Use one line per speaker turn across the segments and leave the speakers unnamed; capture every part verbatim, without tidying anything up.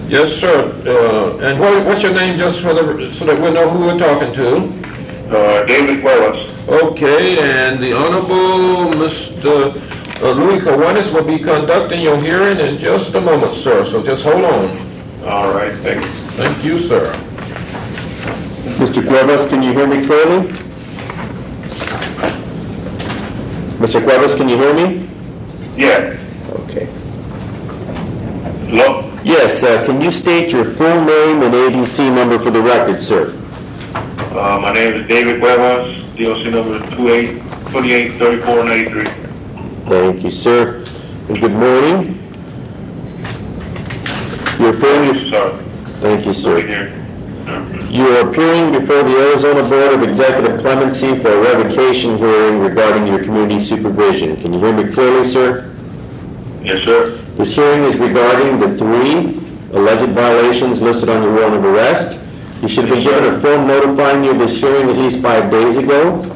Yes, sir. Uh, and what, what's your name, just for the, so that we know who we're talking to?
Uh, David Cuevas.
Okay, and the Honorable Mister Uh, Louis Cawanis will be conducting your hearing in just a moment, sir. So just hold on.
All right, thank you.
Thank you, sir.
Mister Cuevas, can you hear me clearly? Mister Cuevas, can you hear me?
Yeah.
Okay.
Hello?
Yes, uh, can you state your full name and A D C number for the record, sir?
Uh, my name is David Cuevas, D O C number two eight two eight three four nine three.
Thank you, sir. And good morning. You're appearing.
Sorry.
Thank you, sir.
Right here.
You are appearing before the Arizona Board of Executive Clemency for a revocation hearing regarding your community supervision. Can you hear me clearly, sir?
Yes, sir.
This hearing is regarding the three alleged violations listed on your warrant of arrest. You should have been given a form notifying you of this hearing at least five days ago.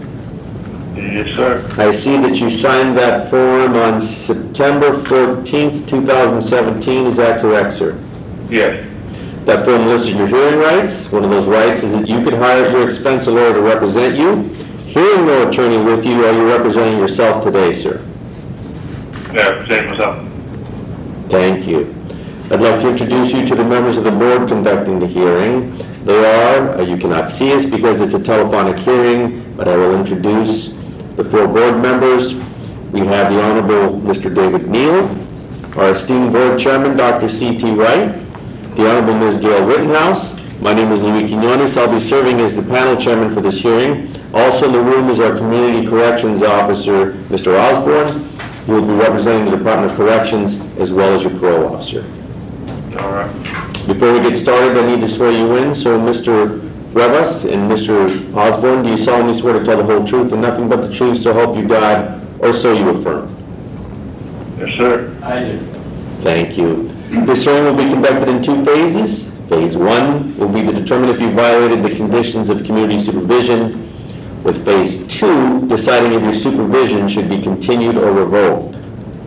Yes, sir.
I see that you signed that form on September fourteenth, two thousand seventeen. Is that correct, sir?
Yes.
That form listed your hearing rights. One of those rights is that you could hire at your expense a lawyer to represent you. Hearing no attorney with you, are you representing yourself today, sir?
Yeah, same myself.
Thank you. I'd like to introduce you to the members of the board conducting the hearing. They are, uh, you cannot see us because it's a telephonic hearing, but I will introduce the four board members. We have the Honorable Mister David Neal, our esteemed board chairman, Doctor C T Wright, the Honorable Miz Gail Rittenhouse. My name is Louis Quinones. I'll be serving as the panel chairman for this hearing. Also in the room is our Community Corrections Officer, Mister Osborne. He will be representing the Department of Corrections as well as your parole officer.
All right.
Before we get started, I need to swear you in. So Mister Cuevas and Mister Osborne, do you solemnly swear to tell the whole truth and nothing but the truth, so help you God, or so you affirm?
Yes, sir.
I do.
Thank you. This hearing will be conducted in two phases. Phase one will be to determine if you violated the conditions of community supervision, with phase two deciding if your supervision should be continued or revoked.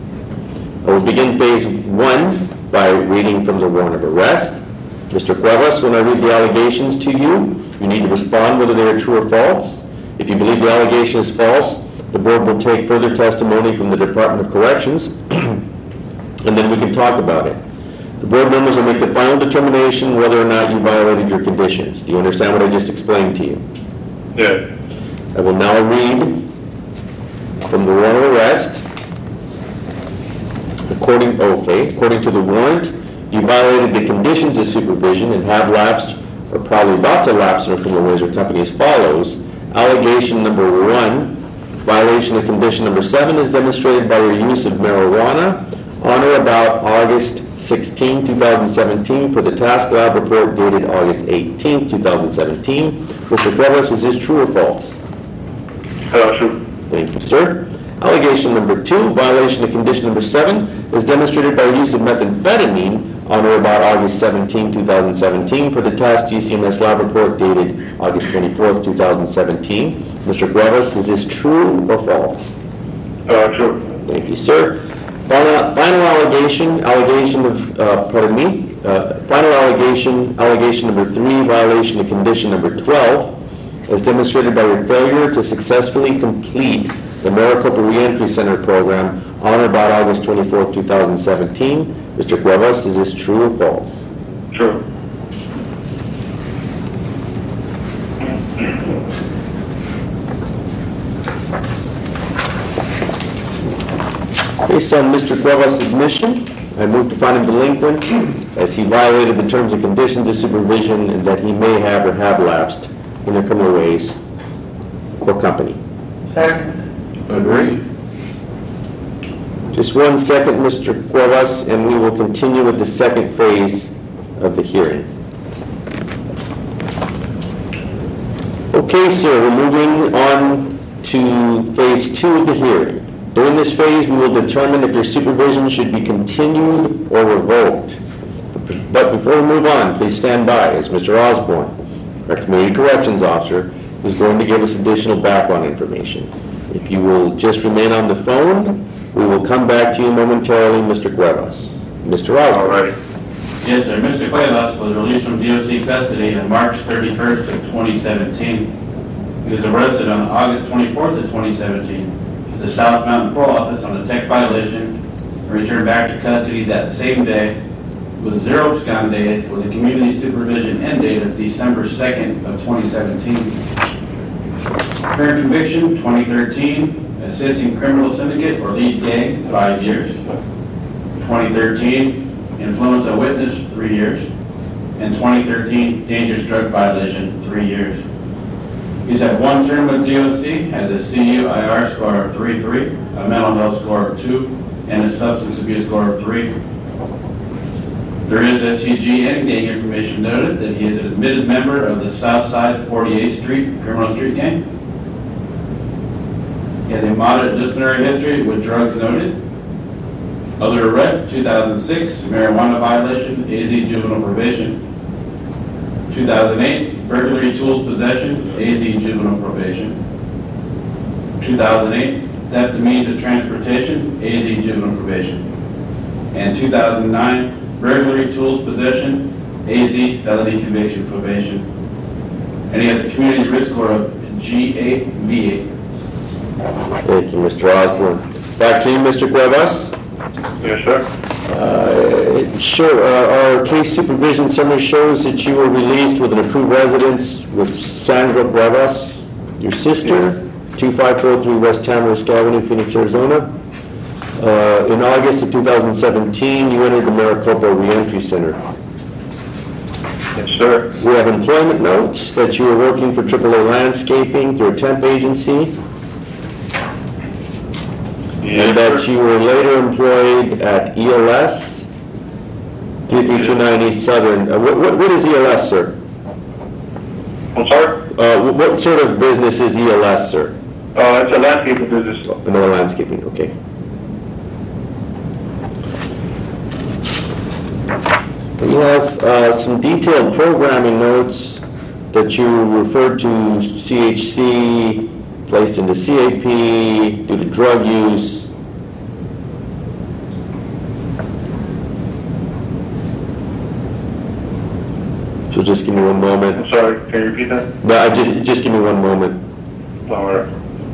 I will begin phase one by reading from the warrant of arrest. Mister Cuevas, when I read the allegations to you, you need to respond whether they are true or false. If you believe the allegation is false, the board will take further testimony from the Department of Corrections, and then we can talk about it. The board members will make the final determination whether or not you violated your conditions. Do you understand what I just explained to you?
Yeah.
I will now read from the warrant of arrest. According, okay, according to the warrant, you violated the conditions of supervision and have lapsed, or probably about to lapse in a criminal ways or company as follows. Allegation number one, violation of condition number seven is demonstrated by your use of marijuana on or about August sixteenth, two thousand seventeen, per the task lab report dated August eighteenth, two thousand seventeen. Mister Cuevas, is this true or false?
Uh, true.
Thank you, sir. Allegation number two, violation of condition number seven, is demonstrated by use of methamphetamine on or about August seventeenth, two thousand seventeen, per the task G C M S lab report dated August twenty-fourth, two thousand seventeen. Mister Cuevas, is this true or false?
Uh, true.
Thank you, sir. Final, final allegation, allegation of, uh, pardon me, uh, final allegation, allegation number three, violation of condition number twelve, as demonstrated by your failure to successfully complete the Maricopa Reentry Center program on or about August twenty-fourth, two thousand seventeen. Mister Cuevas, is this true or false?
True.
Based on Mister Cuevas' admission, I move to find him delinquent as he violated the terms and conditions of supervision and that he may have or have lapsed in a criminal ways or company.
Second. Agree.
Just one second, Mister Cuevas, and we will continue with the second phase of the hearing. Okay, sir, we're moving on to phase two of the hearing. During this phase, we will determine if your supervision should be continued or revoked. But before we move on, please stand by as Mister Osborne, our Community Corrections Officer, is going to give us additional background information. If you will just remain on the phone, we will come back to you momentarily, Mister Cuevas. Mister Osborne.
All right.
Yes, sir. Mister Cuevas was released from D O C custody on March thirty-first of twenty seventeen. He was arrested on August twenty-fourth of twenty seventeen at the South Mountain Parole Office on a tech violation and returned back to custody that same day with zero abscond days with a community supervision end date of December second of twenty seventeen. Current conviction, twenty thirteen, assisting criminal syndicate or lead gang, five years. twenty thirteen, influence a witness, three years. And twenty thirteen, dangerous drug violation, three years. He's had one term with D O C, had the C U I R score of three three, a mental health score of two, and a substance abuse score of three. There is S T G and gang information noted that he is an admitted member of the Southside forty-eighth Street Criminal Street Gang. He has a moderate disciplinary history with drugs noted. Other arrests, two thousand six, marijuana violation, A Z juvenile probation. two thousand eight, burglary tools possession, A Z juvenile probation. two thousand eight, theft of means of transportation, A Z juvenile probation. And two thousand nine, burglary tools possession, A Z felony conviction probation. And he has a community risk score of G eight B eight.
Thank you, Mister Osborne. Back to you, Mister Cuevas.
Yes, sir.
Uh, Sure, uh, our case supervision summary shows that you were released with an approved residence with Sandra Cuevas, your sister, two five four three West Tamarisk Avenue, Phoenix, Arizona. Uh, In August of two thousand seventeen, you entered the Maricopa Reentry Center.
Yes, sir.
We have employment notes that you were working for triple A Landscaping through a temp agency,
Yes,
and that
sir.
you were later employed at E L S, three three two nine East Southern. Uh, What what- what is E L S, sir?
I'm sorry?
Uh, wh- What sort of business is E L S, sir?
Uh, it's a landscaping business.
Another landscaping, okay. We have uh, some detailed programming notes that you referred to C H C, placed into C A P due to drug use. So just give me one moment.
I'm sorry, can you repeat that?
No, I just, just give me one moment.
All right.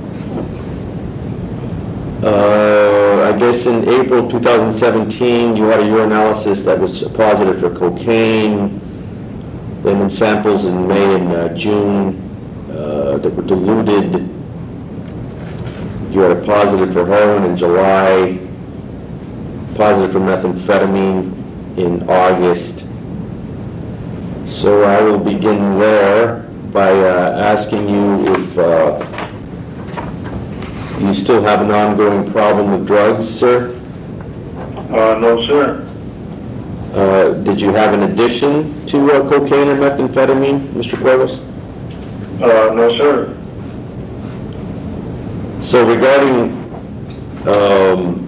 Uh, I guess in April two thousand seventeen, you had a urinalysis that was positive for cocaine. Then in samples in May and uh, June uh, that were diluted, you had a positive for heroin in July, positive for methamphetamine in August. So I will begin there by uh, asking you if uh, you still have an ongoing problem with drugs, sir?
Uh, no, sir.
Uh, Did you have an addiction to uh, cocaine or methamphetamine, Mister Cuevas?
Uh, no, sir.
So regarding um,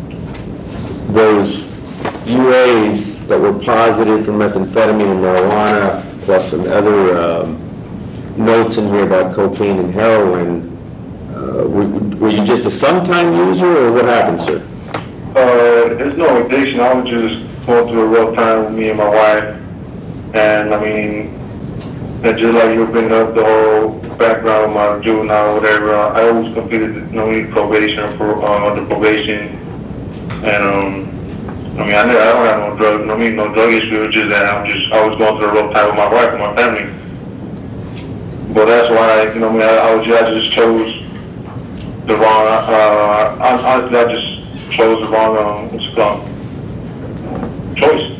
those U As that were positive for methamphetamine and marijuana, plus some other um, notes in here about cocaine and heroin, uh, were, were you just a sometime user, or what happened, sir?
Uh, there's no addiction. I was just going through a rough time with me and my wife. And, I mean, and just like you bring up the whole background of my juvenile or whatever, I always completed the no need probation for uh, under probation. And, um, I mean, I, never, I don't have no drug, no mean, no drug issue. It's just that I'm just, I was going through a rough time with my wife and my family. But that's why, you know, I mean, I, I was, I just chose the wrong, uh, I, honestly, I just chose the wrong, um, what's it called? Choice.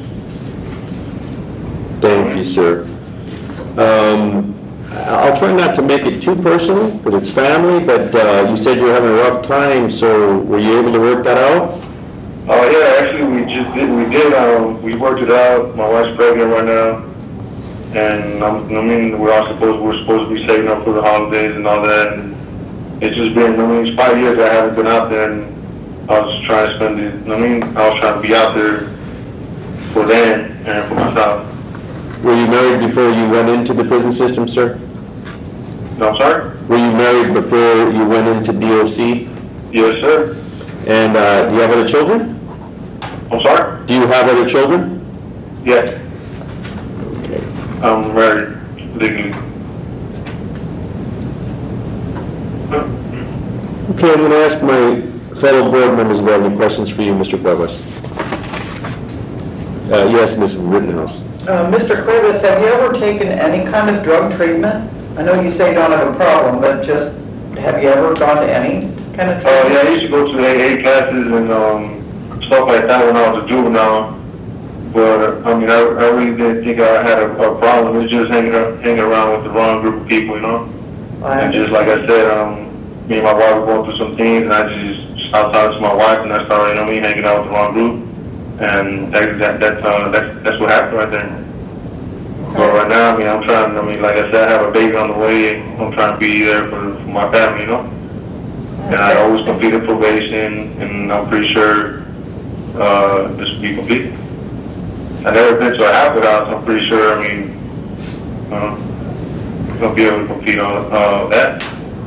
Thank you, sir. Um, I'll try not to make it too personal, because it's family, but uh, you said you were having a rough time, so were you able to work that out?
Uh, yeah, actually, we just did, we did, um, we worked it out. My wife's pregnant right now. And, um, I mean, we're all supposed, we're supposed to be saving up for the holidays and all that. And it's just been, I mean, it's five years I haven't been out there, and I was just trying to spend it, I mean, I was trying to be out there for them and for myself.
Were you married before you went into the prison system, sir?
No, I'm sorry?
Were you married before you went into D O C?
Yes, sir.
And uh, do you have other children?
I'm sorry?
Do you have other children?
Yes,
Okay.
I'm married legally.
Okay, I'm going to ask my fellow board members if they have any questions for you, Mister Cuevas. Uh, yes, Miz Rittenhouse.
Uh, Mister Cuevas, have you ever taken any kind of drug treatment? I know you say you don't have a problem, but just, have you ever gone to any kind of
Uh,
treatment?
yeah, I used to go to the A A classes and um, stuff like that when I was a juvenile. But I mean, I, I really didn't think I had a, a problem. It was just hanging up, hanging around with the wrong group of people, you know.
I
And just like I said, um, me and my wife were going through some things, and I just stopped talking to my wife, and I started, you know, me hanging out with the wrong group, and that that that's uh, that's that's what happened right there. But right now, I mean, I'm trying. I mean, like I said, I have a baby on the way. I'm trying to be there for, for my family, you know. And I always completed probation, and I'm pretty sure uh, this will be complete. I never been to a halfway house. I'm pretty sure. I mean, uh, I'm gonna be able to complete on uh, that.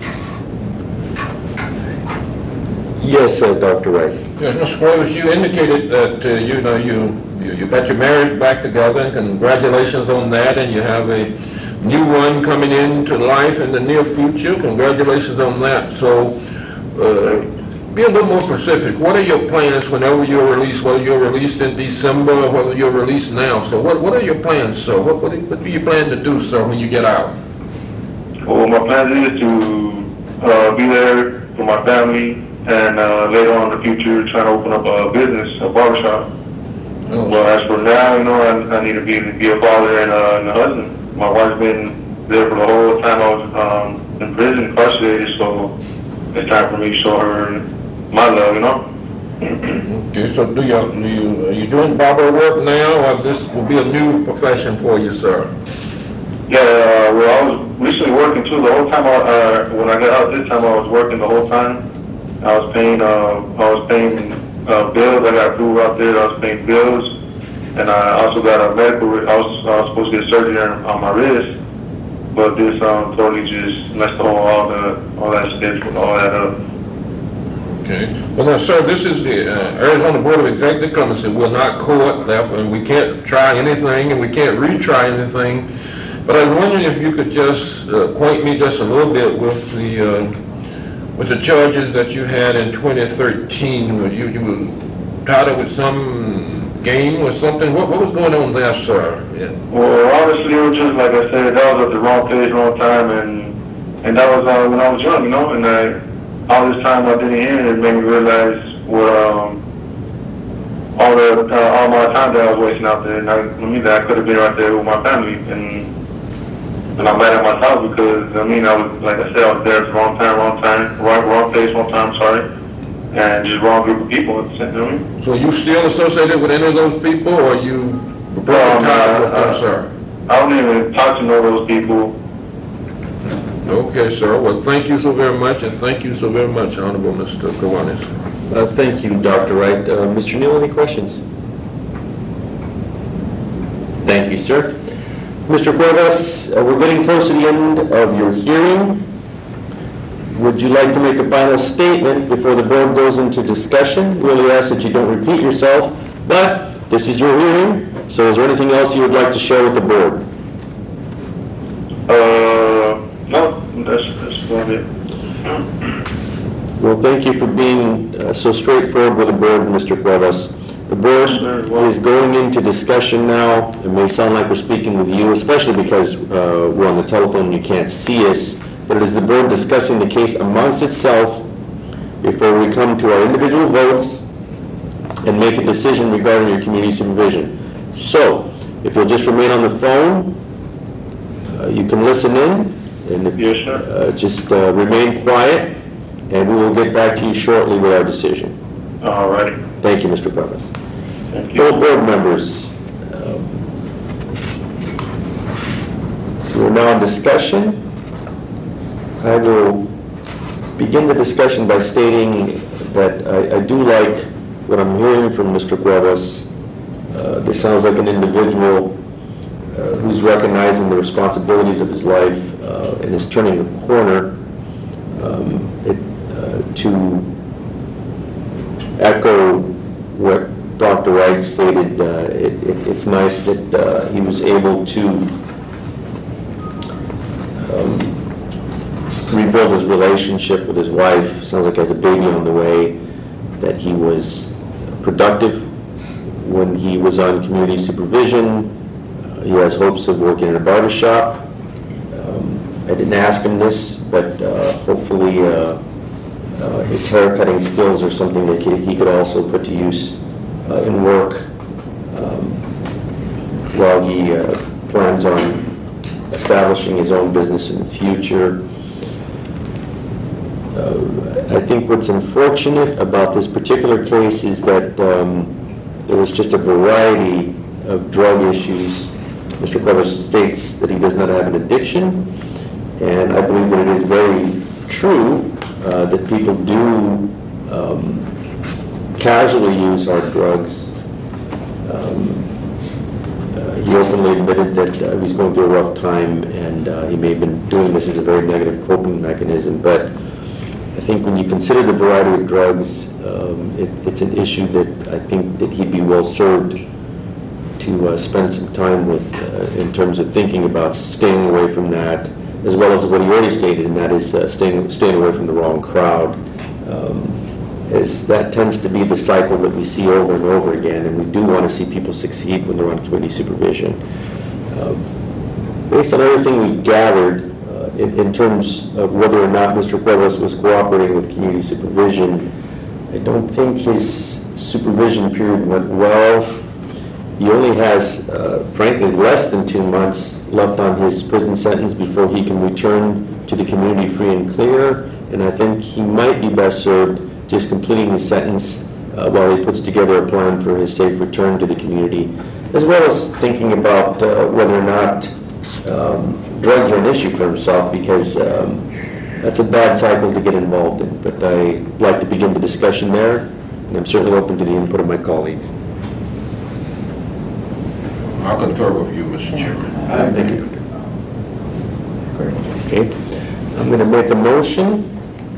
Yes, uh, Doctor Wright.
Yes, Mister Cuevas, you indicated that, uh, you know, you, you you got your marriage back together, and congratulations on that, and you have a new one coming into life in the near future. Congratulations on that. So, uh, be a little more specific. What are your plans whenever you're released, whether you're released in December or whether you're released now? So what, what are your plans, sir? What, what, do- what do you plan to do, sir, when you get out?
Well, my plan is to uh, be there for my family, and uh, later on in the future, try to open up a business, a barbershop.
Oh,
Well, as for now, you know, I, I need to be be a father and, uh, and a husband. My wife's been there for the whole time I was um, in prison, incarcerated, so it's time for me to show her my love, you know.
Okay, so do you, do you, are you doing barber work now, or this will be a new profession for you, sir?
Yeah, uh, well, I was recently working too. The whole time, I, uh, when I got out this time, I was working the whole time. I was paying, uh, I was paying uh, bills. I got food out there. I was paying bills, and I also got a medical. I was, I was supposed to get surgery on, on my wrist, but this um, totally just messed all, all the all that schedule, all that up.
Okay. Well, now, sir, this is the uh, Arizona Board of Executive Clemency. We're not court, therefore, and we can't try anything, and we can't retry anything. But I was wondering if you could just uh, acquaint me just a little bit with the uh, with the charges that you had in twenty thirteen. Where you you were tied up with some game or something. What what was going on there, sir? Yeah.
Well, honestly, it was just like I said, that was at the wrong place, wrong time, and and that was uh, when I was young, you know. And I, all this time I didn't hear it, it made me realize what um, all the uh, all my time that I was wasting out there. And I, I mean, that I could have been right there with my family, and and I'm mad at myself because I mean, I was like I said, I was there at the wrong time, wrong time, wrong wrong place, wrong time. Sorry, and just wrong group of people. At the same time.
So you still associated with any of those people, or you broken ties with them, sir?
I don't even talk to no of those people.
Okay, sir. Well, thank you so very much, and thank you so very much, Honorable Mister Kiwanis.
Uh, thank you, Doctor Wright. Uh, Mister Neal, any questions? Thank you, sir. Mister Cuevas, uh, we're getting close to the end of your hearing. Would you like to make a final statement before the board goes into discussion? Really ask that you don't repeat yourself, but this is your hearing, so is there anything else you would like to share with the board?
Uh, no, that's that's about it.
Well, thank you for being uh, so straightforward with the board, Mister Cuevas. The board is going into discussion now. It may sound like we're speaking with you, especially because uh, we're on the telephone and you can't see us, but it is the board discussing the case amongst itself before we come to our individual votes and make a decision regarding your community supervision. So, if you'll just remain on the phone, uh, you can listen in, and if
Yes, sir.
uh, just uh, remain quiet, and we will get back to you shortly with our decision.
All righty.
Thank you, Mister Cuevas.
Thank you.
Fellow board members, um, we're now in discussion. I will begin the discussion by stating that I, I do like what I'm hearing from Mister Cuevas. Uh, this sounds like an individual uh, who's recognizing the responsibilities of his life uh, and is turning the corner um, it, uh, to echo what Doctor Wright stated, uh, it, it, it's nice that uh, he was able to um, rebuild his relationship with his wife. Sounds like he has a baby on the way, that he was productive when he was on community supervision. Uh, he has hopes of working in a barber shop. Um, I didn't ask him this, but uh, hopefully uh, uh, his hair cutting skills are something that he, he could also put to use uh, in work um, while he uh, plans on establishing his own business in the future. Uh, I think what's unfortunate about this particular case is that um, there was just a variety of drug issues. Mister Cuevas states that he does not have an addiction, and I believe that it is very true uh, that people do um, casually use hard drugs. Um, uh, he openly admitted that uh, he was going through a rough time, and uh, he may have been doing this as a very negative coping mechanism, but I think when you consider the variety of drugs, um, it, it's an issue that I think that he'd be well served to uh, spend some time with uh, in terms of thinking about staying away from that, as well as what he already stated, and that is uh, staying, staying away from the wrong crowd. Um, as that tends to be the cycle that we see over and over again, and we do want to see people succeed when they're on community supervision. Uh, based on everything we've gathered, In, in terms of whether or not Mister Cuevas was cooperating with community supervision, I don't think his supervision period went well. He only has, uh, frankly, less than two months left on his prison sentence before he can return to the community free and clear, and I think he might be best served just completing his sentence uh, while he puts together a plan for his safe return to the community, as well as thinking about uh, whether or not um, drugs are an issue for himself, because um, that's a bad cycle to get involved in. But I'd like to begin the discussion there, and I'm certainly open to the input of my colleagues.
I'll concur with you, Mister Chairman.
Thank you. Okay, I'm going to make a motion,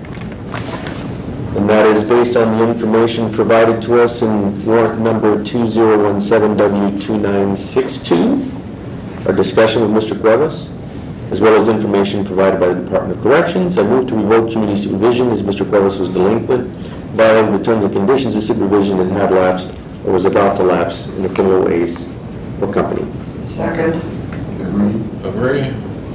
and that is based on the information provided to us in warrant number two zero one seven W two nine six two, our discussion with Mister Cuevas, as well as information provided by the Department of Corrections. I move to revoke community supervision as Mister Cuevas was delinquent, violating the terms and conditions of supervision, and had lapsed or was about to lapse in a criminal ways or company.
Second.
Agree?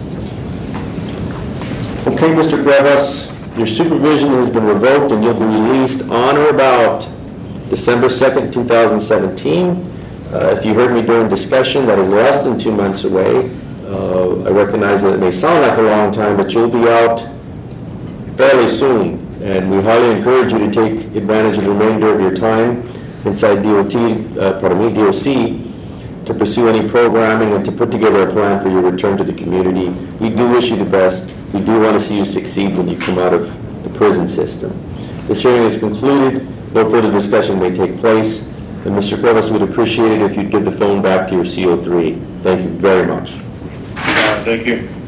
Okay, Mister Cuevas, your supervision has been revoked and you'll be released on or about December second, two thousand seventeen. Uh, if you heard me during discussion, that is less than two months away. Uh, I recognize that it may sound like a long time, but you'll be out fairly soon, and we highly encourage you to take advantage of the remainder of your time inside D O T, uh, pardon me, D O C, to pursue any programming and to put together a plan for your return to the community. We do wish you the best. We do want to see you succeed when you come out of the prison system. This hearing is concluded. No further discussion may take place. And Mister Cuevas would appreciate it if you'd give the phone back to your C O three. Thank you very much.
Uh, thank you.